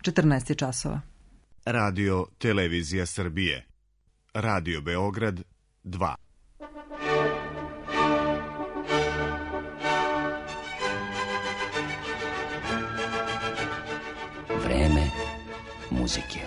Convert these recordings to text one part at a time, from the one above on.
14 je časova. Radio Televizija Srbije. Radio Beograd 2. Vreme muzike.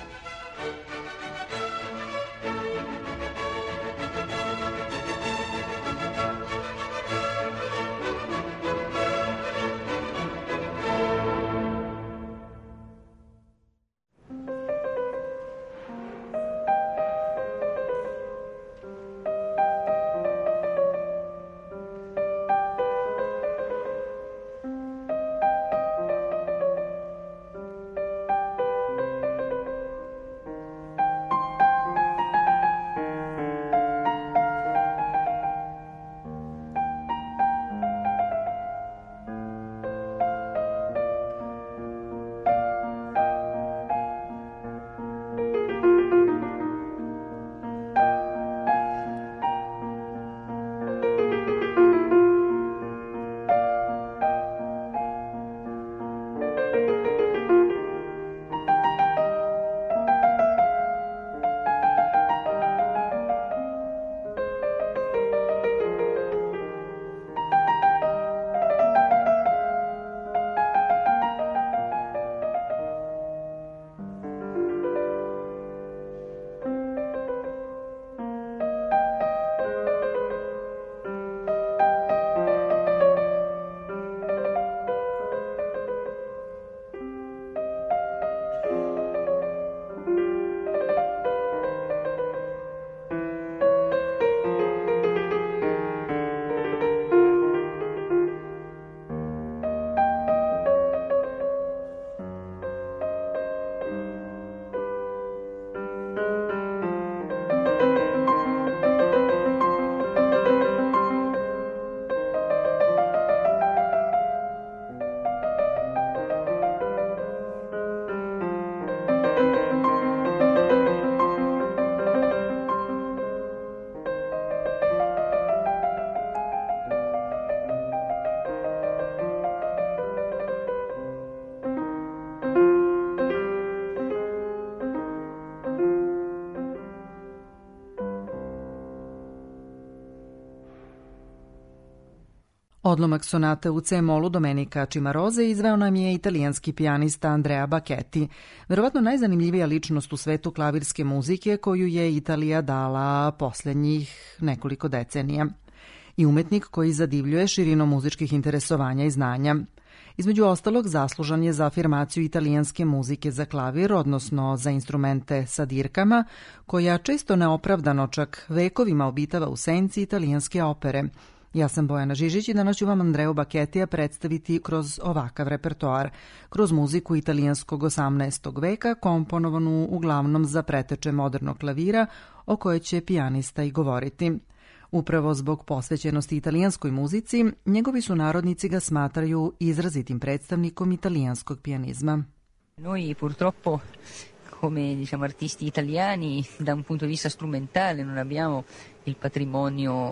Odlomak sonate u C-molu Domenica Cimaroze izveo nam je italijanski pijanista Andrea Bacchetti, verovatno najzanimljivija ličnost u svetu klavirske muzike koju je Italija dala posljednjih nekoliko decenija. I umetnik koji zadivljuje širinom muzičkih interesovanja i znanja. Između ostalog, zaslužan je za afirmaciju italijanske muzike za klavir, odnosno za instrumente sa dirkama, koja često neopravdano čak vekovima obitava u senci italijanske opere. Ja sam Bojana Žižić i danas ću vam Andreu Bacchettija predstaviti kroz ovakav repertoar, kroz muziku italijanskog 18. veka, komponovanu uglavnom za preteče modernog klavira, o kojoj će pijanista i govoriti. Upravo zbog posvećenosti italijanskoj muzici, njegovi sunarodnici ga smatraju izrazitim predstavnikom italijanskog pijanizma. Noi purtroppo come artisti italiani da un punto di vista strumentale non abbiamo il patrimonio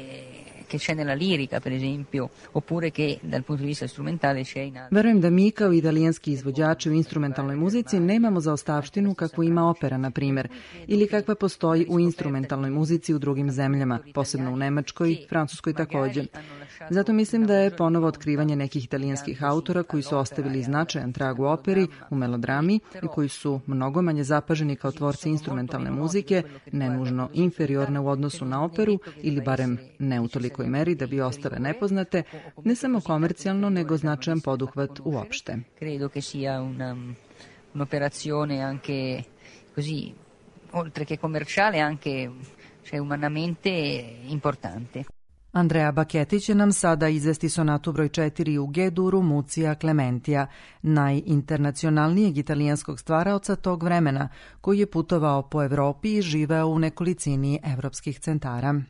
che c'è nella lirica, per esempio, oppure che dal punto di vista strumentale c'è in altri. Verujem da mi kao italijanski izvođači u instrumentalnoj muzici nemamo zaostavštinu kakvu ima opera, na primjer, ili kakva postoji u instrumentalnoj muzici u drugim zemljama, posebno u Nemačkoj, Francuskoj također. Zato mislim da je ponovo otkrivanje nekih italijanskih autora koji su ostavili značajan trag u operi, u melodrami i koji su mnogo manje zapaženi kao tvorci instrumentalne muzike, nenužno inferiorne u odnosu na operu ili barem ne u tolikoj meri da bi ostale nepoznate, ne samo komercijalno nego značajan poduhvat uopšte. Credo che sia un'operazione anche così, oltre che commerciale, anche umanamente importante. Andrea Bacchetti će nam sada izvesti sonatu broj 4 u G-duru Mucija Clementija, najinternacionalnijeg italijanskog stvaraoca tog vremena, koji je putovao po Evropi i živeo u nekolicini evropskih centara.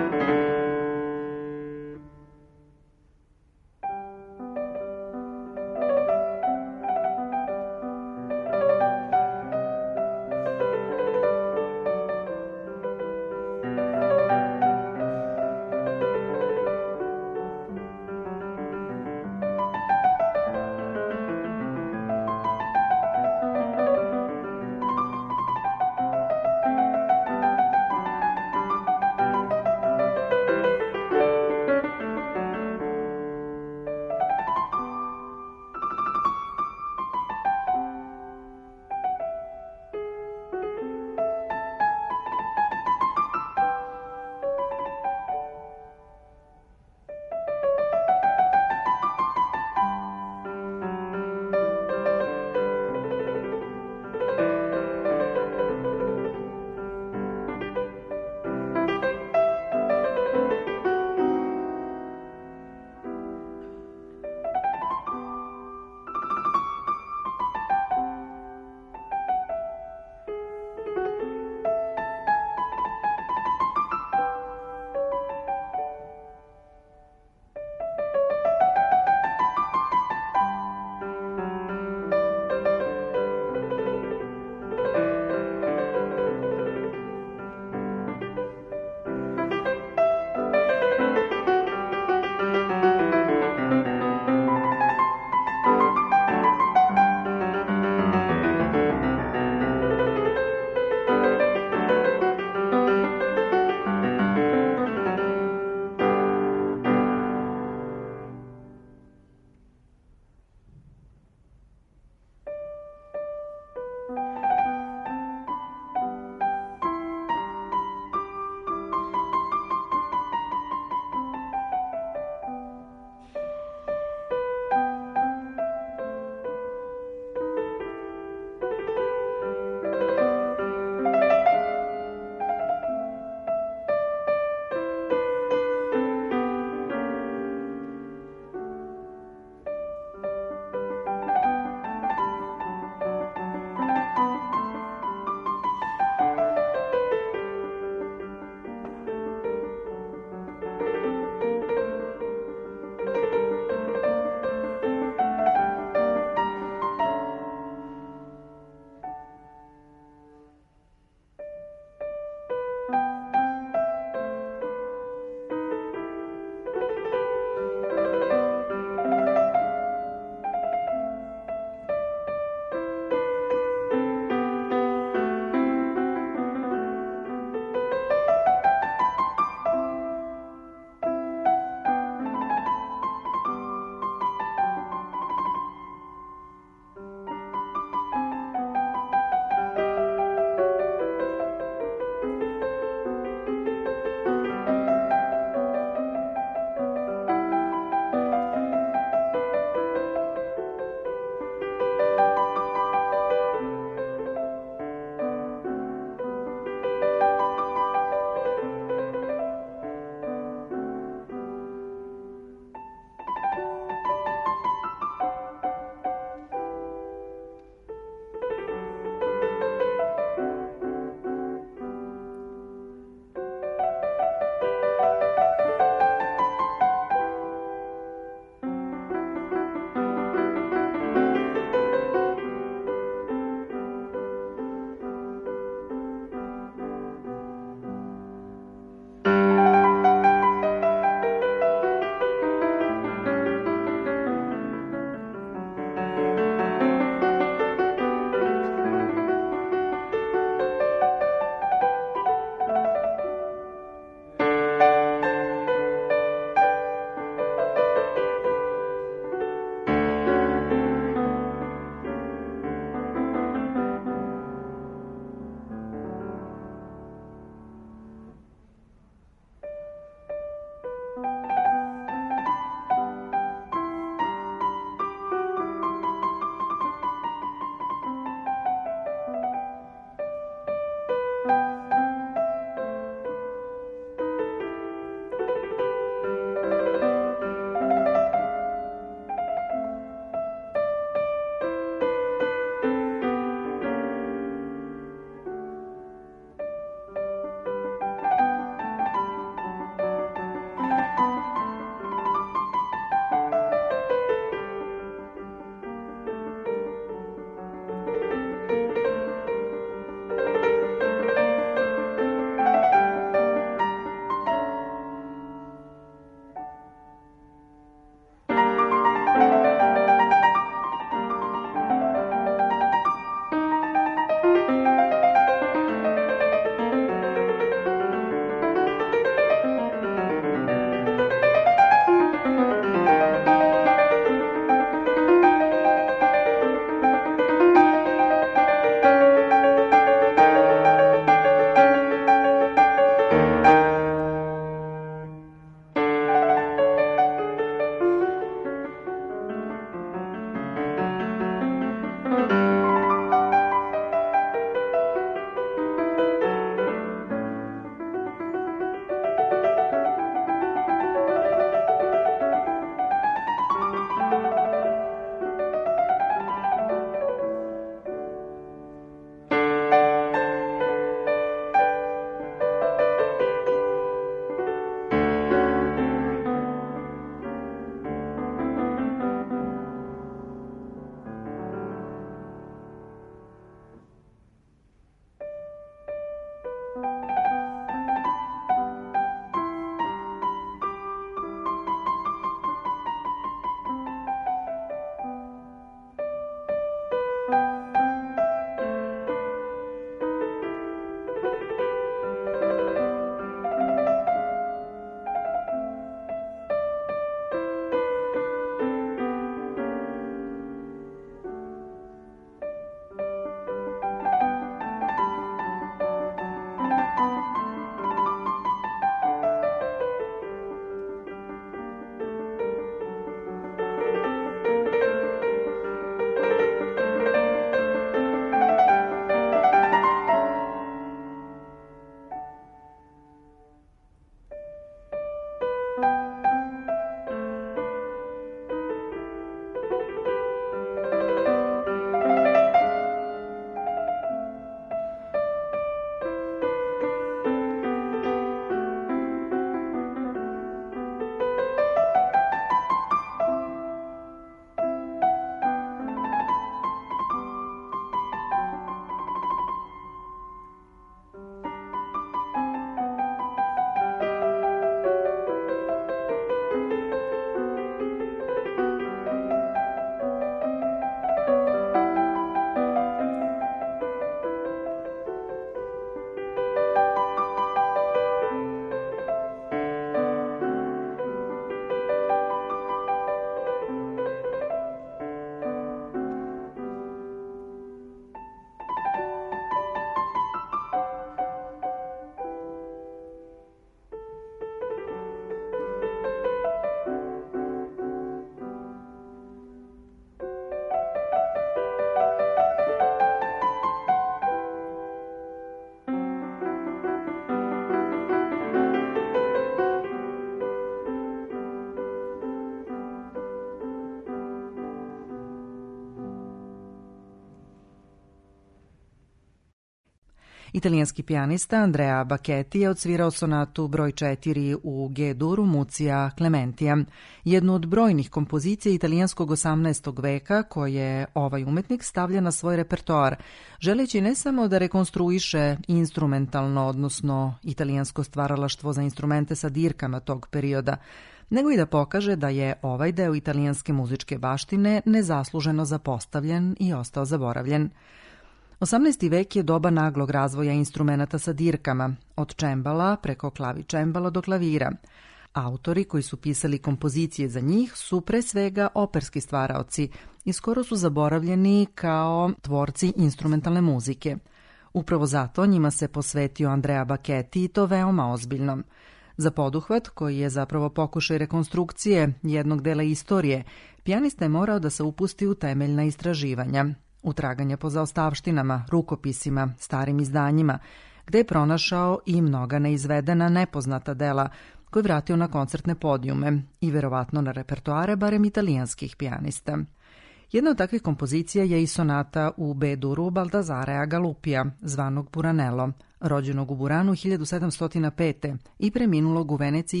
Italijanski pijanista Andrea Bacchetti je odsvirao sonatu broj 4 u G-duru Muzija Clementija, jednu od brojnih kompozicija italijanskog 18. veka koje ovaj umetnik stavlja na svoj repertoar, želeći ne samo da rekonstruiše instrumentalno, odnosno italijansko stvaralaštvo za instrumente sa dirkama tog perioda, nego i da pokaže da je ovaj deo italijanske muzičke baštine nezasluženo zapostavljen i ostao zaboravljen. 18. vek je doba naglog razvoja instrumenata sa dirkama, od čembala preko klavičembala do klavira. Autori koji su pisali kompozicije za njih su pre svega operski stvaraoci i skoro su zaboravljeni kao tvorci instrumentalne muzike. Upravo zato njima se posvetio Andrea Bacchetti i to veoma ozbiljno. Za poduhvat, koji je zapravo pokušaj rekonstrukcije jednog dela istorije, pijanista je morao da se upusti u temeljna istraživanja, u traganje po zaostavštinama, rukopisima, starim izdanjima, gde je pronašao i mnoga neizvedena, nepoznata dela, koje je vratio na koncertne podijume i verovatno na repertoare barem italijanskih pijanista. Jedna od takvih kompozicija je i sonata u B-duru Baldassarea Galupija, zvanog Buranello, rođenog u Buranu 1705. i preminulog u Veneciji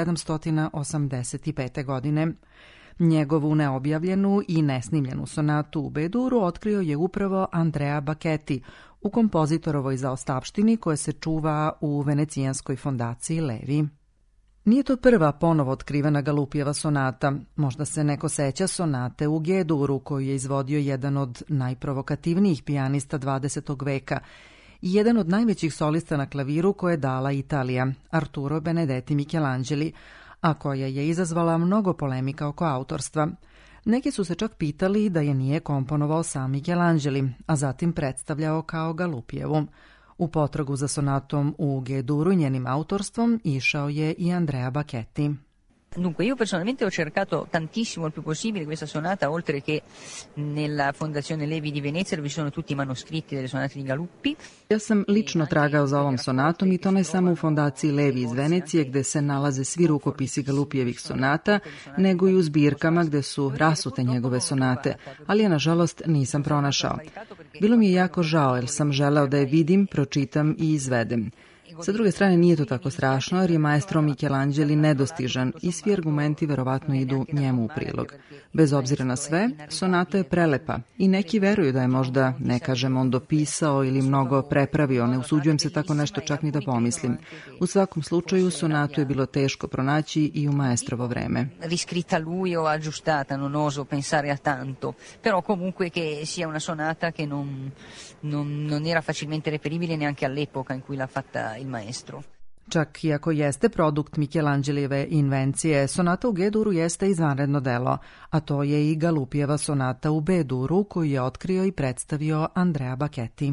1785. godine. Njegovu neobjavljenu i nesnimljenu sonatu u B-duru otkrio je upravo Andrea Bacchetti u kompozitorovoj zaostavštini koja se čuva u venecijanskoj fondaciji Levi. Nije to prva ponovo otkrivena Galupijeva sonata. Možda se neko seća sonate u G-duru koju je izvodio jedan od najprovokativnijih pijanista 20. veka i jedan od najvećih solista na klaviru koje je dala Italija, Arturo Benedetti Michelangeli, a koja je izazvala mnogo polemika oko autorstva. Neki su se čak pitali da je nije komponovao sam Michelangeli, a zatim predstavljao kao Galupijevu. U potragu za sonatom u G-duru i njenim autorstvom išao je i Andrea Bacchetti. Dunque, io personalmente ho cercato tantissimo il più possibile questa sonata, oltre che nella Fondazione Levi di Venezia, dove ci sono tutti i manoscritti delle sonate di Galuppi. Ja sam lično tragao za ovom sonatom i to ne samo u Fondaciji Levi iz Venecije, gde se nalaze svi rukopisi Galupijevih sonata, nego i u zbirkama gde su rasute njegove sonate, ali je nažalost nisam pronašao. Bilo mi je jako žao jer sam želeo da je vidim, pročitam i izvedem. Sa druge strane nije to tako strašno jer je maestro Michelangeli nedostižan i svi argumenti verovatno idu njemu u prilog. Bez obzira na sve, sonata je prelepa i neki veruju da je možda, ne kažem, on dopisao ili mnogo prepravio, ne usuđujem se tako nešto čak ni da pomislim. U svakom slučaju, sonatu je bilo teško pronaći i u maestrovo vreme. Riscritta lui o aggiustata, non oso pensare a tanto, però comunque che sia una sonata che non era facilmente reperibile neanche all'epoca in cui l'ha fatta il maestro. Čak i ako jeste produkt Michelangelijeve invencije, sonata u G-duru jeste izvanredno delo, a to je i Galupijeva sonata u B-duru koju je otkrio i predstavio Andrea Bacchetti.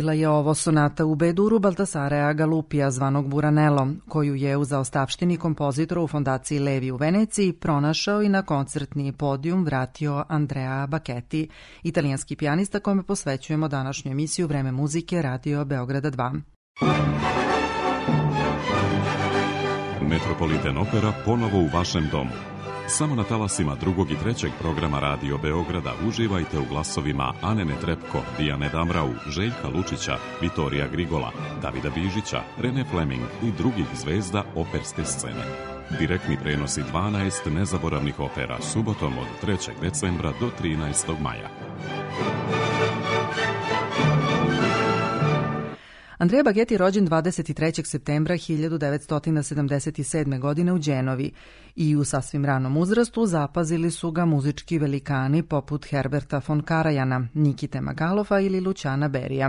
Bila je ovo sonata u B-duru Baltasarea Galupija, zvanog Buranello, koju je u zaostavštini kompozitora u fondaciji Levi u Veneciji pronašao i na koncertni podijum vratio Andrea Bacchetti, italijanski pijanista kome posvećujemo današnju emisiju Vreme muzike Radio Beograda 2. Metropolitan Opera ponovo u vašem domu. Samo na talasima drugog i trećeg programa Radio Beograda uživajte u glasovima Ane Netrepko, Dijane Damrau, Željka Lučića, Vitorija Grigola, Davida Bižića, Rene Fleming i drugih zvezda operske scene. Direktni prenosi 12 nezaboravnih opera subotom od 3. decembra do 13. maja. Andrea Bacchetti rođen 23. septembra 1977. godine u Đenovi i u sasvim ranom uzrastu zapazili su ga muzički velikani poput Herberta von Karajana, Nikite Magalofa ili Luciana Berija.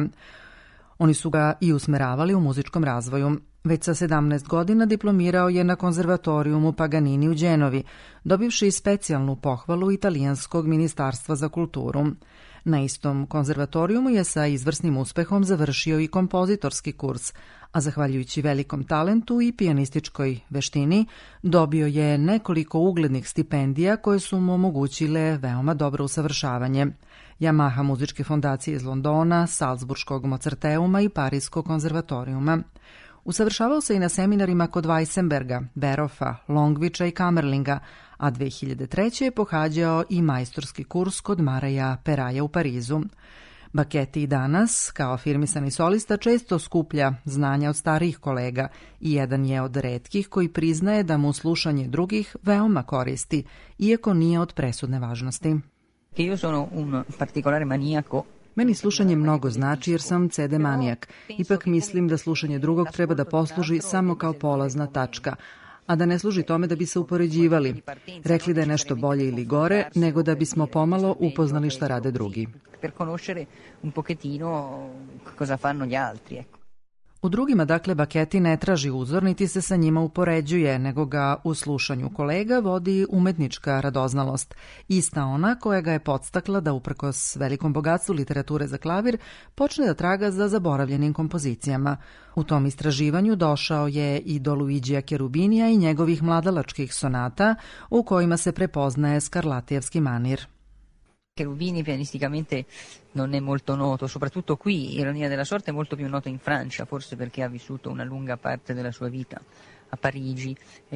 Oni su ga i usmeravali u muzičkom razvoju. Već sa 17 godina diplomirao je na konzervatorijumu Paganini u Đenovi, dobivši specijalnu pohvalu Italijanskog ministarstva za kulturu. Na istom konzervatorijumu je sa izvrsnim uspehom završio i kompozitorski kurs, a zahvaljujući velikom talentu i pijanističkoj veštini dobio je nekoliko uglednih stipendija koje su mu omogućile veoma dobro usavršavanje. Yamaha muzičke fondacije iz Londona, Salzburškog Mozarteuma i Parijskog konzervatorijuma. Usavršavao se i na seminarima kod Weissenberga, Berofa, Longvića i Kamerlinga, a 2003. je pohađao i majstorski kurs kod Maraja Peraja u Parizu. Bacchetti i danas, kao afirmisani solista, često skuplja znanja od starijih kolega i jedan je od retkih koji priznaje da mu slušanje drugih veoma koristi, iako nije od presudne važnosti. Io sono un particolare maniaco. Meni slušanje mnogo znači jer sam CD manijak. Ipak mislim da slušanje drugog treba da posluži samo kao polazna tačka, a da ne služi tome da bi se upoređivali, rekli da je nešto bolje ili gore, nego da bismo pomalo upoznali šta rade drugi. Per conoscere un pochettino cosa fanno gli altri, ecco. U drugima, dakle, Bacchetti ne traži uzor, niti se sa njima upoređuje, nego ga u slušanju kolega vodi umetnička radoznalost, ista ona koja ga je podstakla da, uprkos velikom bogatstvu literature za klavir, počne da traga za zaboravljenim kompozicijama. U tom istraživanju došao je i do Luigija Cherubinija i njegovih mladalačkih sonata, u kojima se prepoznaje Scarlatijevski manir. Cherubini pianisticamente non è molto noto, soprattutto qui, ironia della sorte, è molto più noto in Francia, forse perché ha vissuto una lunga parte della sua vita a Parigi.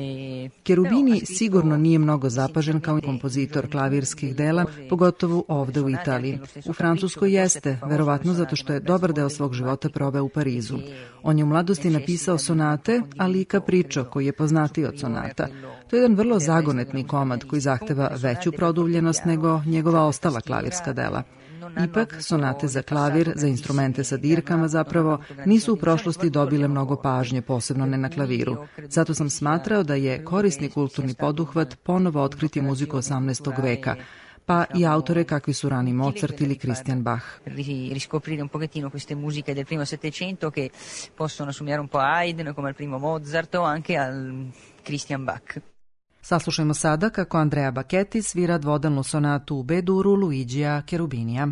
Cherubini sigurno nije mnogo zapažen kao kompozitor klavirskih dela, pogotovo ovde u Italiji. U Francuskoj jeste, verovatno zato što je dobar deo svog života proveo u Parizu. On je u mladosti napisao sonate, ali i Capriccio, koji je poznatiji od sonata. To je jedan vrlo zagonetni komad koji zahteva veću produbljenost nego njegova ostala klavirska dela. Ipak, sonate za klavir, za instrumente sa dirkama zapravo, nisu u prošlosti dobile mnogo pažnje, posebno ne na klaviru. Zato sam smatrao da je korisni kulturni poduhvat ponovo otkriti muziku 18. veka, pa i autore kakvi su rani Mozart ili Christian Bach. Riscoprire un pochettino queste musiche del primo Settecento che possono assomigliare un po' a Haydn, come al primo Mozart o anche al Christian Bach. Saslušajmo sada kako Andrea Bacchetti svira dvodalnu sonatu u B-duru Luigija Cherubinija.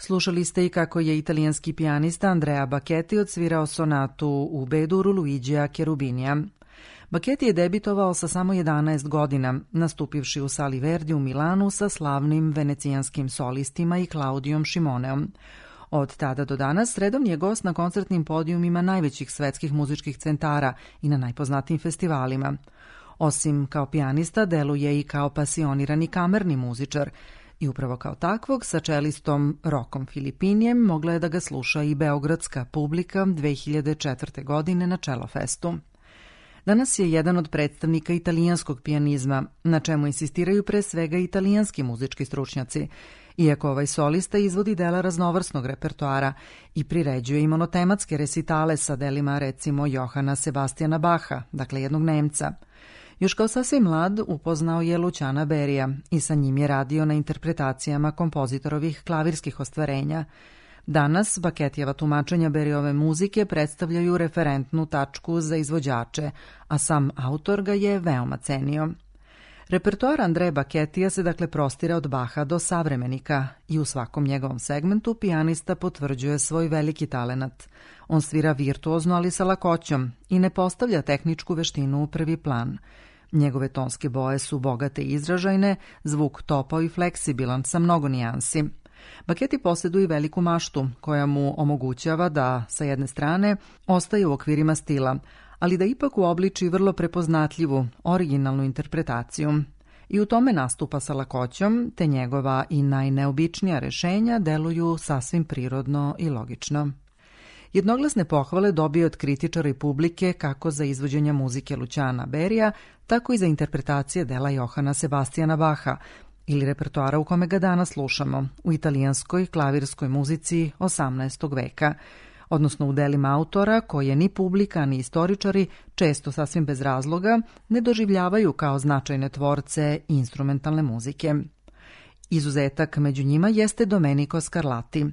Slušali ste i kako je italijanski pijanista Andrea Bacchetti odsvirao sonatu u B-duru Luigija Cherubinija. Bacchetti je debitovao sa samo 11 godina, nastupivši u sali Verdi u Milanu sa slavnim venecijanskim solistima i Claudiom Šimoneom. Od tada do danas redovni je gost na koncertnim podijumima najvećih svetskih muzičkih centara i na najpoznatijim festivalima. Osim kao pijanista, deluje i kao pasionirani kamerni muzičar i upravo kao takvog sa čelistom Rokom Filipinijem mogla je da ga sluša i beogradska publika 2004. godine na Čelofestu. Danas je jedan od predstavnika italijanskog pijanizma, na čemu insistiraju pre svega italijanski muzički stručnjaci, iako ovaj solista izvodi dela raznovrsnog repertoara i priređuje i monotematske resitale sa delima recimo Johana Sebastiana Bacha, dakle jednog Nemca. Još kao sasvim mlad upoznao je Luciana Berija i sa njim je radio na interpretacijama kompozitorovih klavirskih ostvarenja. Danas Bacchettijeva tumačenja Berijove muzike predstavljaju referentnu tačku za izvođače, a sam autor ga je veoma cenio. Repertoar Andrea Bacchettija se dakle prostira od Bacha do savremenika i u svakom njegovom segmentu pijanista potvrđuje svoj veliki talenat. On svira virtuozno, ali sa lakoćom i ne postavlja tehničku veštinu u prvi plan. Njegove tonske boje su bogate i izražajne, zvuk topao i fleksibilan sa mnogo nijansi. Bacchetti posjeduje veliku maštu koja mu omogućava da, sa jedne strane, ostaje u okvirima stila, ali da ipak uobliči vrlo prepoznatljivu, originalnu interpretaciju. I u tome nastupa sa lakoćom, te njegova i najneobičnija rešenja deluju sasvim prirodno i logično. Jednoglasne pohvale dobije od kritičara i publike kako za izvođenja muzike Luciana Berija, tako i za interpretacije dela Johana Sebastiana Bacha, ili repertoara u kome ga danas slušamo, u italijanskoj klavirskoj muzici 18. veka, odnosno u delima autora koje ni publika ni istoričari, često sasvim bez razloga, ne doživljavaju kao značajne tvorce instrumentalne muzike. Izuzetak među njima jeste Domenico Scarlatti.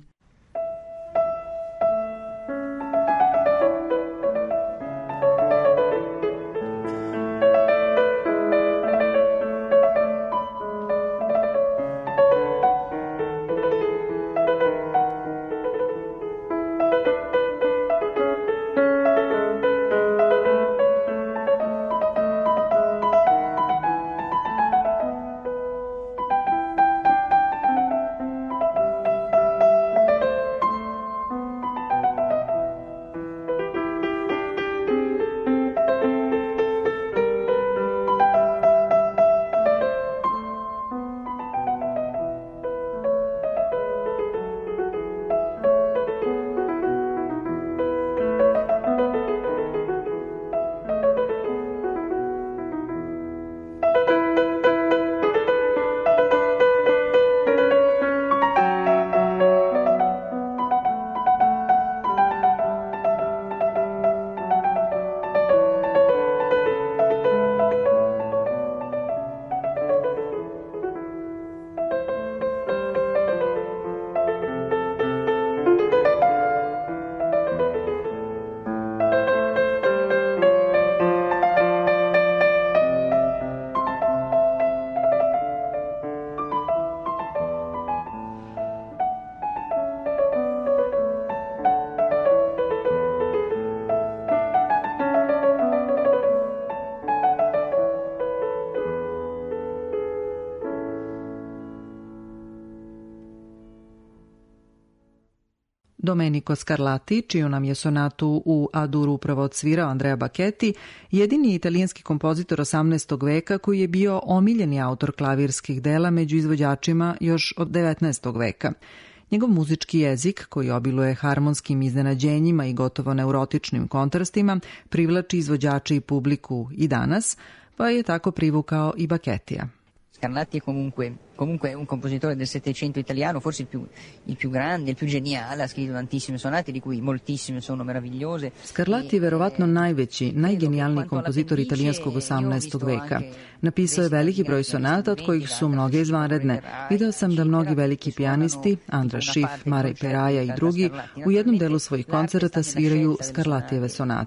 Domenico Scarlatti, čiju nam je sonatu u A-duru upravo odsvirao Andrea Bacchetti, jedini italijanski kompozitor 18. veka koji je bio omiljeni autor klavirskih dela među izvođačima još od 19. veka. Njegov muzički jezik, koji obiluje harmonskim iznenađenjima i gotovo neurotičnim kontrastima, privlači izvođače i publiku i danas, pa je tako privukao i Bacchettija. Scarlatti è comunque un compositore del Settecento italiano, forse il più grande, il più geniale, ha scritto tantissime sonate, di cui moltissime sono meravigliose. Scarlatti je verovatno najveći, najgenijalniji kompozitor italijanskog 18. veka. Napisao je veliki broj sonata, od kojih su mnoge izvanredne. Video sam da mnogi veliki pijanisti, Andras Schiff, Marej Peraja i drugi, u jednom delu svojih koncerata sviraju Scarlattijeve sonate.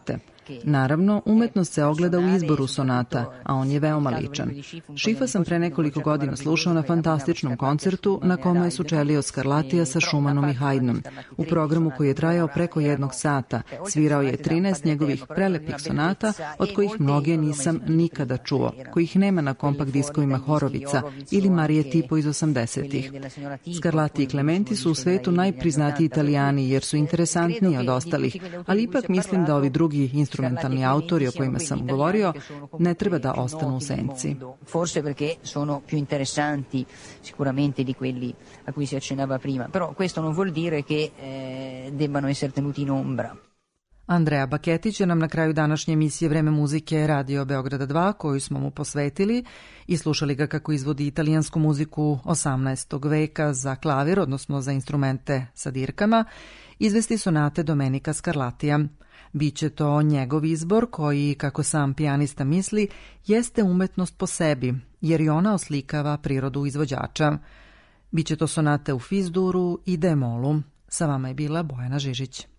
Naravno, umetnost se ogleda u izboru sonata, a on je veoma ličan. Šifa sam pre nekoliko godina slušao na fantastičnom koncertu na kome je sučelio Scarlattija sa Schumannom i Haydnom. U programu koji je trajao preko 1 sata svirao je 13 njegovih prelepih sonata, od kojih mnoge nisam nikada čuo, kojih nema na kompakt diskovima Horovica ili Marije Tipo iz 80-ih. Scarlatti i Clementi su u svetu najpriznatiji Italijani jer su interesantniji od ostalih, ali ipak mislim da ovi drugi instrumentalni autori o kojima sam govorio ne treba da ostanu u senci. Forse perché sono più interessanti sicuramente di quelli a cui si accennava prima, però questo non vuol dire che debbano essere tenuti in ombra. Andrea Baketi će nam na kraju današnje emisije Vreme muzike Radio Beograda 2, koju smo mu posvetili i slušali ga kako izvodi italijansku muziku 18. veka za klavir, odnosno za instrumente sa dirkama, izvesti sonate Domenica Scarlattija. Biće to njegov izbor koji, kako sam pijanista misli, jeste umetnost po sebi, jer i ona oslikava prirodu izvođača. Biće to sonate u Fis-duru i D-molu. Sa vama je bila Bojana Žižić.